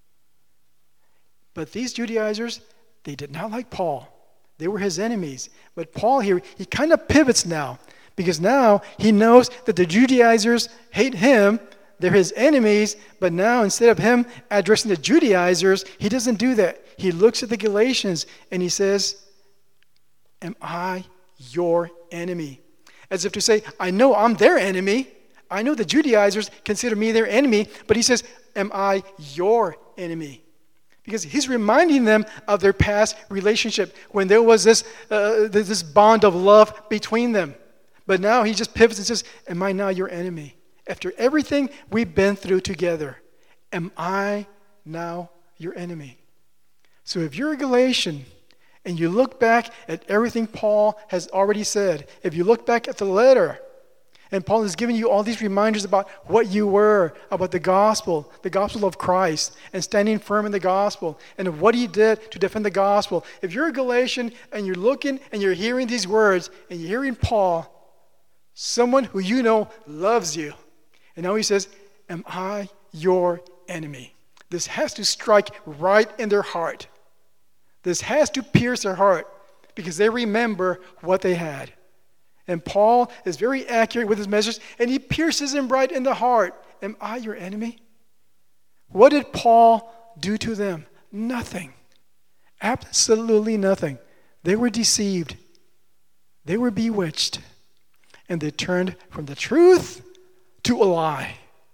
But these Judaizers, they did not like Paul. They were his enemies. But Paul here, he kind of pivots now. Because now he knows that the Judaizers hate him. They're his enemies. But now instead of him addressing the Judaizers, he doesn't do that. He looks at the Galatians and he says, am I your enemy? As if to say, I know I'm their enemy. I know the Judaizers consider me their enemy. But he says, am I your enemy? Because he's reminding them of their past relationship when there was this bond of love between them. But now he just pivots and says, am I now your enemy? After everything we've been through together, am I now your enemy? So if you're a Galatian and you look back at everything Paul has already said, if you look back at the letter, and Paul is giving you all these reminders about what you were, about the gospel of Christ, and standing firm in the gospel, and of what he did to defend the gospel. If you're a Galatian and you're looking and you're hearing these words, and you're hearing Paul, someone who you know loves you, and now he says, am I your enemy? This has to strike right in their heart. This has to pierce their heart, because they remember what they had. And Paul is very accurate with his message, and he pierces him right in the heart. Am I your enemy? What did Paul do to them? Nothing. Absolutely nothing. They were deceived. They were bewitched. And they turned from the truth to a lie.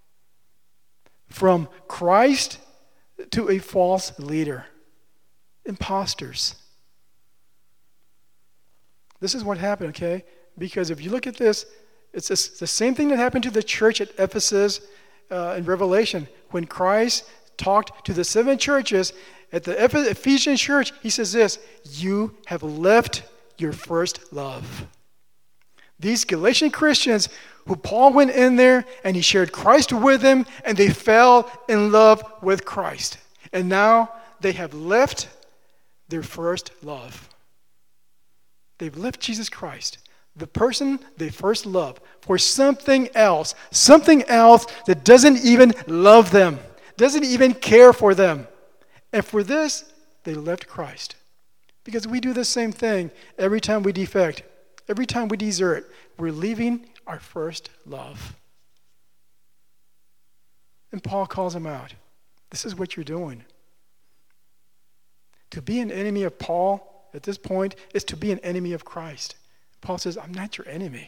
From Christ to a false leader. Imposters. This is what happened, okay? Because if you look at this, it's the same thing that happened to the church at Ephesus in Revelation. When Christ talked to the 7 churches, at the Ephesian church, he says this, you have left your first love. These Galatian Christians, who Paul went in there and he shared Christ with them, and they fell in love with Christ. And now they have left their first love. They've left Jesus Christ, the person they first loved, for something else that doesn't even love them, doesn't even care for them. And for this, they left Christ. Because we do the same thing every time we defect, every time we desert. We're leaving our first love. And Paul calls them out. This is what you're doing. To be an enemy of Paul at this point is to be an enemy of Christ. Paul says, I'm not your enemy.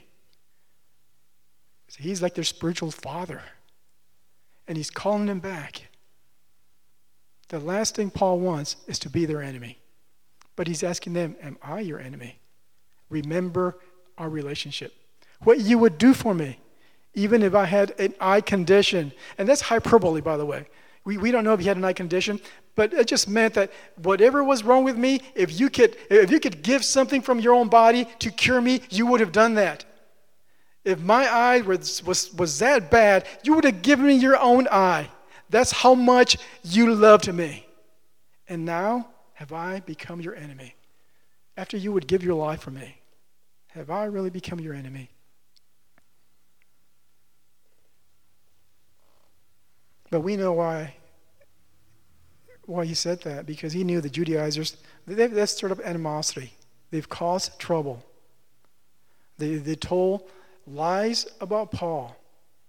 He's like their spiritual father. And he's calling them back. The last thing Paul wants is to be their enemy. But he's asking them, am I your enemy? Remember our relationship. What you would do for me, even if I had an eye condition. And that's hyperbole, by the way. We don't know if he had an eye condition, but it just meant that whatever was wrong with me, if you could give something from your own body to cure me, you would have done that. If my eye was that bad, you would have given me your own eye. That's how much you loved me. And now, have I become your enemy? After you would give your life for me, have I really become your enemy? But we know why he said that, because he knew the Judaizers, they've stirred up animosity. They've caused trouble. They told lies about Paul.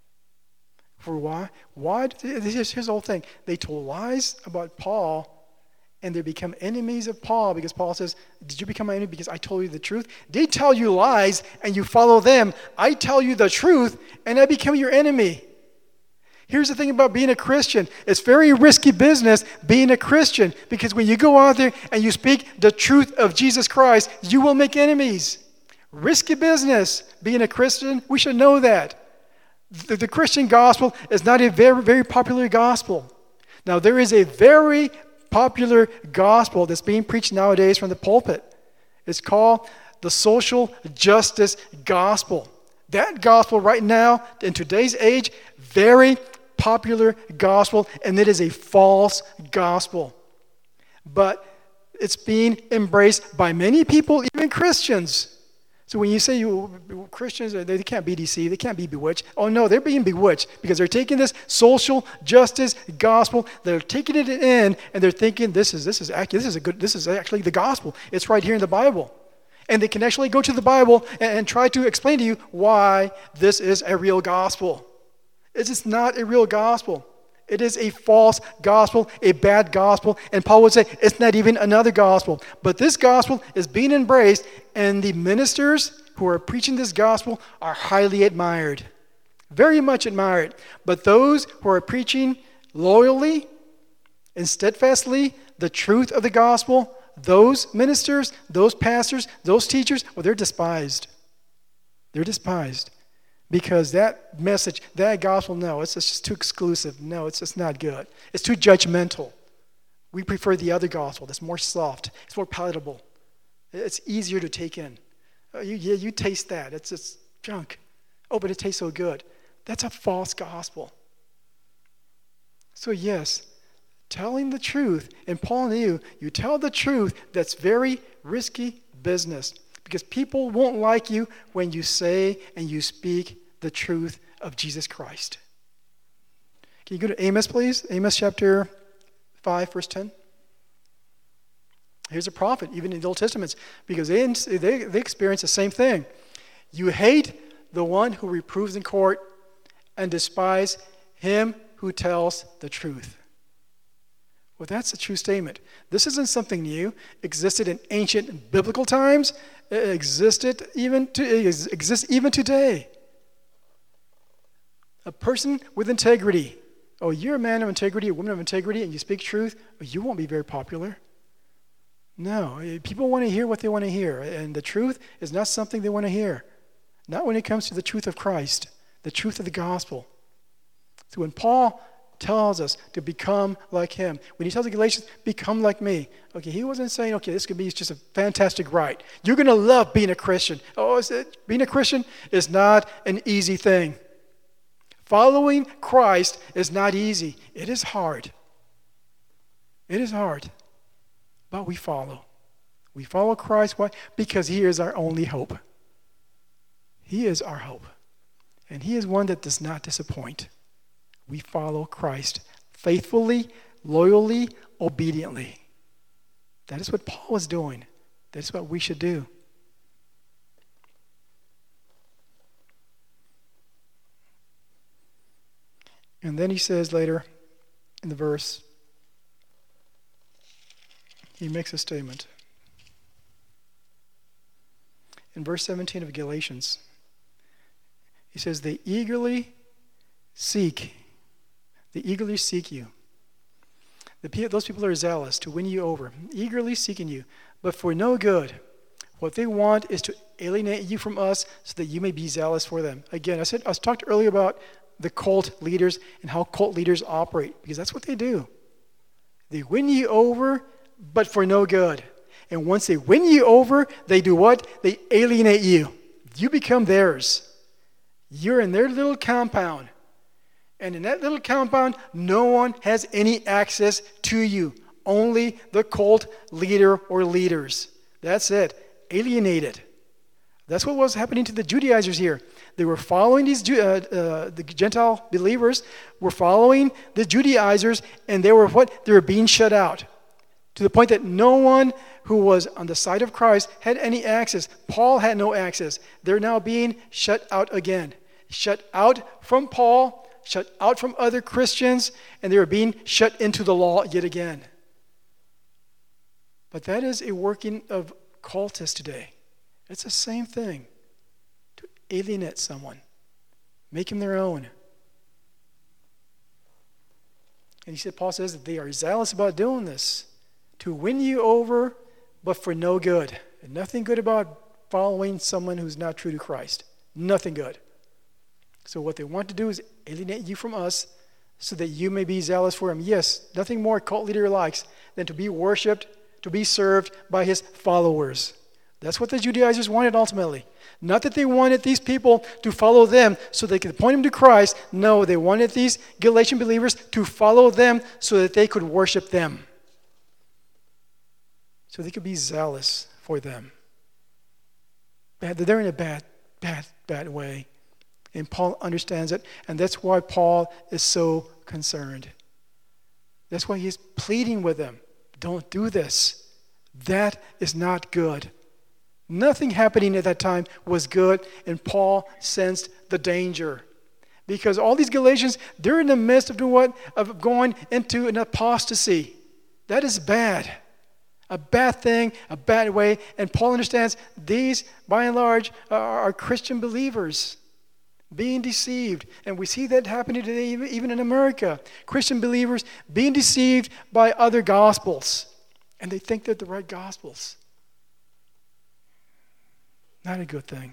For why? Here's the whole thing. They told lies about Paul, and they become enemies of Paul, because Paul says, did you become my enemy because I told you the truth? They tell you lies, and you follow them. I tell you the truth, and I become your enemy. Here's the thing about being a Christian. It's very risky business being a Christian, because when you go out there and you speak the truth of Jesus Christ, you will make enemies. Risky business being a Christian. We should know that. The Christian gospel is not a very, very popular gospel. Now, there is a very popular gospel that's being preached nowadays from the pulpit. It's called the social justice gospel. That gospel right now, in today's age, very popular gospel, and it is a false gospel. But it's being embraced by many people, even Christians. So when you say Christians, they can't be deceived, they can't be bewitched. Oh no, they're being bewitched, because they're taking this social justice gospel, they're taking it in, and they're thinking this is actually the gospel. It's right here in the Bible. And they can actually go to the Bible and try to explain to you why this is a real gospel. It is not a real gospel. It is a false gospel, a bad gospel. And Paul would say it's not even another gospel. But this gospel is being embraced, and the ministers who are preaching this gospel are highly admired. Very much admired. But those who are preaching loyally and steadfastly the truth of the gospel, those ministers, those pastors, those teachers, well, they're despised. They're despised. Because that message, that gospel, no, it's just too exclusive. No, it's just not good. It's too judgmental. We prefer the other gospel that's more soft. It's more palatable. It's easier to take in. You taste that. It's just junk. Oh, but it tastes so good. That's a false gospel. So yes, telling the truth, and Paul knew, you tell the truth, that's very risky business. Because people won't like you when you say and you speak the truth of Jesus Christ. Can you go to Amos, please? Amos chapter 5, verse 10. Here's a prophet, even in the Old Testament, because they experience the same thing. You hate the one who reproves in court and despise him who tells the truth. Well, that's a true statement. This isn't something new. It existed in ancient biblical times. It exists even today. A person with integrity. Oh, you're a man of integrity, a woman of integrity, and you speak truth. You won't be very popular. No, people want to hear what they want to hear, and the truth is not something they want to hear. Not when it comes to the truth of Christ, the truth of the gospel. So when Paul tells us to become like him, when he tells the Galatians, become like me, okay, he wasn't saying, okay, this could be just a fantastic ride. You're going to love being a Christian. Oh, being a Christian is not an easy thing. Following Christ is not easy. It is hard. It is hard. But we follow. We follow Christ. Why? Because he is our only hope. He is our hope. And he is one that does not disappoint. We follow Christ faithfully, loyally, obediently. That is what Paul was doing. That is what we should do. And then he says later in the verse, he makes a statement. In verse 17 of Galatians, he says, they eagerly seek you. Those people are zealous to win you over, eagerly seeking you, but for no good. What they want is to alienate you from us so that you may be zealous for them. Again, I talked earlier about the cult leaders and how cult leaders operate, because that's what they do. They win you over, but for no good. And once they win you over, they do what? They alienate you. You become theirs. You're in their little compound. And in that little compound, no one has any access to you. Only the cult leader or leaders. That's it. Alienated. That's what was happening to the Judaizers here. They were following the Gentile believers were following the Judaizers, and they were what? They were being shut out. To the point that no one who was on the side of Christ had any access. Paul had no access. They're now being shut out again. Shut out from Paul, shut out from other Christians, and they were being shut into the law yet again. But that is a working of cultists today. It's the same thing. To alienate someone. Make him their own. And Paul says that they are zealous about doing this. To win you over, but for no good. And nothing good about following someone who's not true to Christ. Nothing good. So what they want to do is alienate you from us so that you may be zealous for him. Yes, nothing more a cult leader likes than to be worshipped, to be served by his followers. That's what the Judaizers wanted ultimately. Not that they wanted these people to follow them so they could point them to Christ. No, they wanted these Galatian believers to follow them so that they could worship them. So they could be zealous for them. They're in a bad way. And Paul understands it, and that's why Paul is so concerned. That's why he's pleading with them. Don't do this. That is not good. Nothing happening at that time was good, and Paul sensed the danger. Because all these Galatians, they're in the midst of doing what? Of going into an apostasy. That is bad. A bad thing, a bad way. And Paul understands these, by and large, are Christian believers being deceived. And we see that happening today, even in America. Christian believers being deceived by other gospels. And they think they're the right gospels. Not a good thing.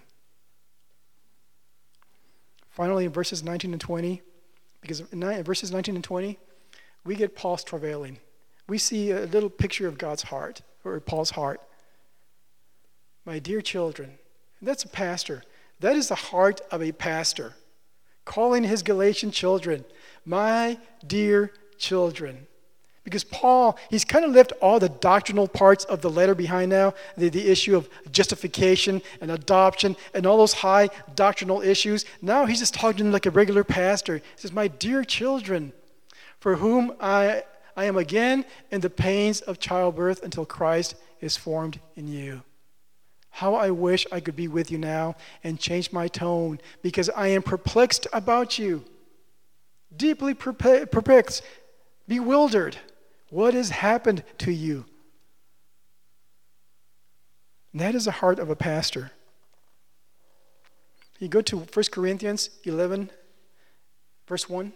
Finally, in verses 19 and 20, because in verses 19 and 20, we get Paul's travailing. We see a little picture of God's heart, or Paul's heart. My dear children, and that's a pastor. That is the heart of a pastor, calling his Galatian children, my dear children. Because Paul, he's kind of left all the doctrinal parts of the letter behind now, the issue of justification and adoption and all those high doctrinal issues. Now he's just talking to them like a regular pastor. He says, my dear children, for whom I am again in the pains of childbirth until Christ is formed in you. How I wish I could be with you now and change my tone, because I am perplexed about you, deeply perplexed, bewildered. What has happened to you? And that is the heart of a pastor. You go to 1 Corinthians 11, verse 1.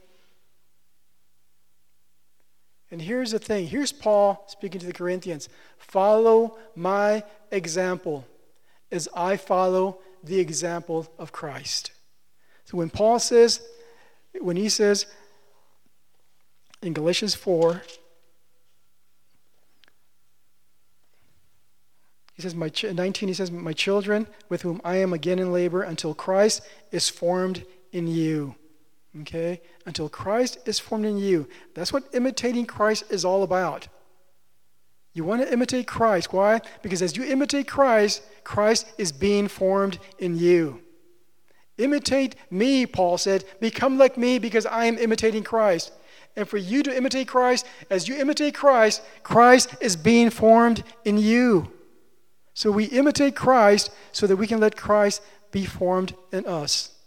And here's the thing. Here's Paul speaking to the Corinthians. Follow my example as I follow the example of Christ. So when Paul says, when he says in Galatians 4, he says, 19, he says, my children, with whom I am again in labor until Christ is formed in you. Okay? Until Christ is formed in you. That's what imitating Christ is all about. You want to imitate Christ. Why? Because as you imitate Christ, Christ is being formed in you. Imitate me, Paul said. Become like me because I am imitating Christ. And for you to imitate Christ, as you imitate Christ, Christ is being formed in you. So we imitate Christ so that we can let Christ be formed in us.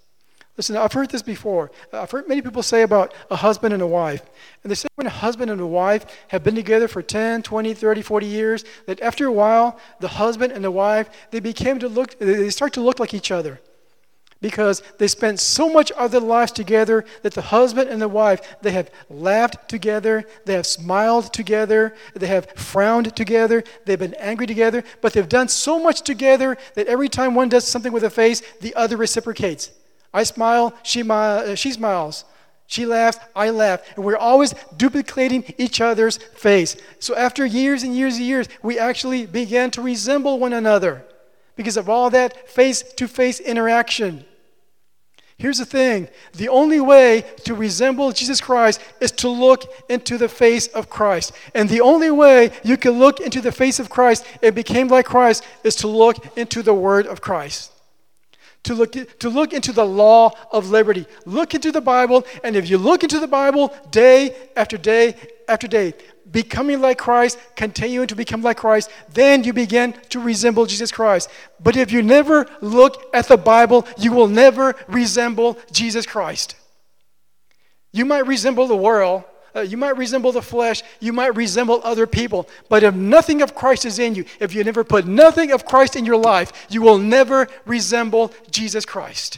Listen, I've heard this before. I've heard many people say about a husband and a wife. And they say when a husband and a wife have been together for 10, 20, 30, 40 years, that after a while, the husband and the wife, they start to look like each other. Because they spent so much of their lives together that the husband and the wife, they have laughed together, they have smiled together, they have frowned together, they've been angry together, but they've done so much together that every time one does something with a face, the other reciprocates. I smile, she smiles. She laughs, I laugh. And we're always duplicating each other's face. So after years and years and years, we actually began to resemble one another because of all that face-to-face interaction. Here's the thing. The only way to resemble Jesus Christ is to look into the face of Christ. And the only way you can look into the face of Christ and become like Christ is to look into the Word of Christ. To look into the law of liberty. Look into the Bible, and if you look into the Bible day after day after day, becoming like Christ, continuing to become like Christ, then you begin to resemble Jesus Christ. But if you never look at the Bible, you will never resemble Jesus Christ. You might resemble the world, you might resemble the flesh, you might resemble other people, but if nothing of Christ is in you, if you never put nothing of Christ in your life, you will never resemble Jesus Christ.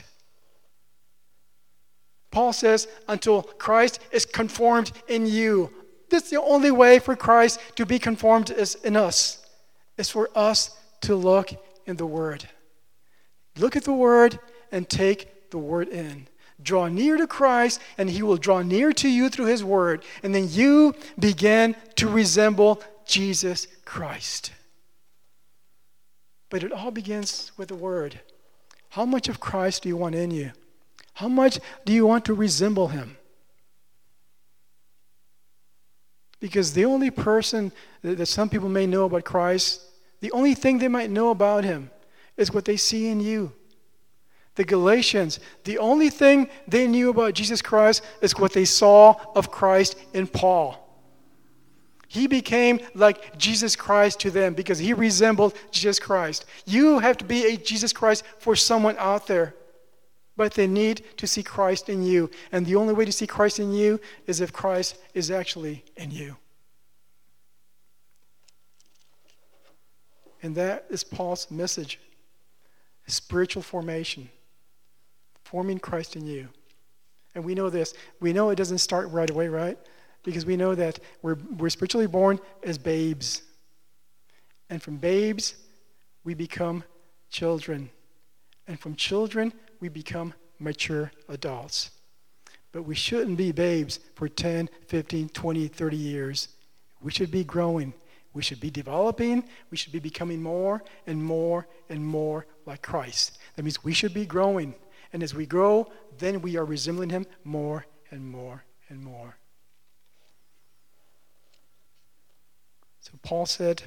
Paul says, until Christ is conformed in you. That's the only way for Christ to be conformed in us, is for us to look in the Word. Look at the Word and take the Word in. Draw near to Christ, and He will draw near to you through His Word. And then you begin to resemble Jesus Christ. But it all begins with the Word. How much of Christ do you want in you? How much do you want to resemble Him? Because the only person that some people may know about Christ, the only thing they might know about Him is what they see in you. The Galatians, the only thing they knew about Jesus Christ is what they saw of Christ in Paul. He became like Jesus Christ to them because he resembled Jesus Christ. You have to be a Jesus Christ for someone out there, but they need to see Christ in you. And the only way to see Christ in you is if Christ is actually in you. And that is Paul's message. Spiritual formation. Forming Christ in you. And we know this. We know it doesn't start right away, right? Because we know that we're spiritually born as babes. And from babes, we become children. And from children, we become mature adults. But we shouldn't be babes for 10, 15, 20, 30 years. We should be growing. We should be developing. We should be becoming more and more and more like Christ. That means we should be growing. And as we grow, then we are resembling Him more and more and more. So Paul said,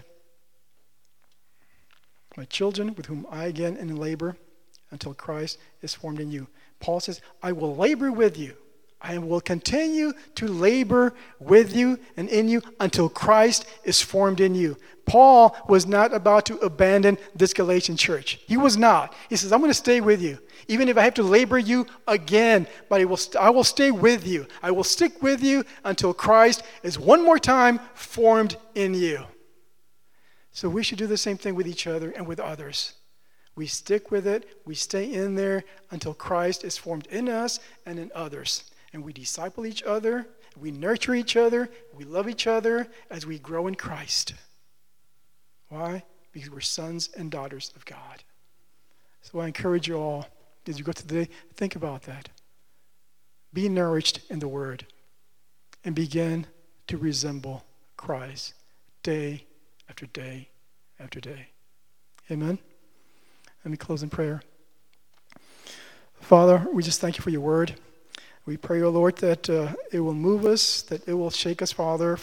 my children with whom I again in labor until Christ is formed in you. Paul says, I will labor with you. I will continue to labor with you and in you until Christ is formed in you. Paul was not about to abandon this Galatian church. He was not. He says, I'm going to stay with you. Even if I have to labor you again, but I will stay with you. I will stick with you until Christ is one more time formed in you. So we should do the same thing with each other and with others. We stick with it. We stay in there until Christ is formed in us and in others. And we disciple each other, we nurture each other, we love each other as we grow in Christ. Why? Because we're sons and daughters of God. So I encourage you all, as you go through the day, think about that. Be nourished in the Word and begin to resemble Christ day after day after day. Amen? Let me close in prayer. Father, we just thank you for your Word. We pray, O Lord, that it will move us, that it will shake us, Father,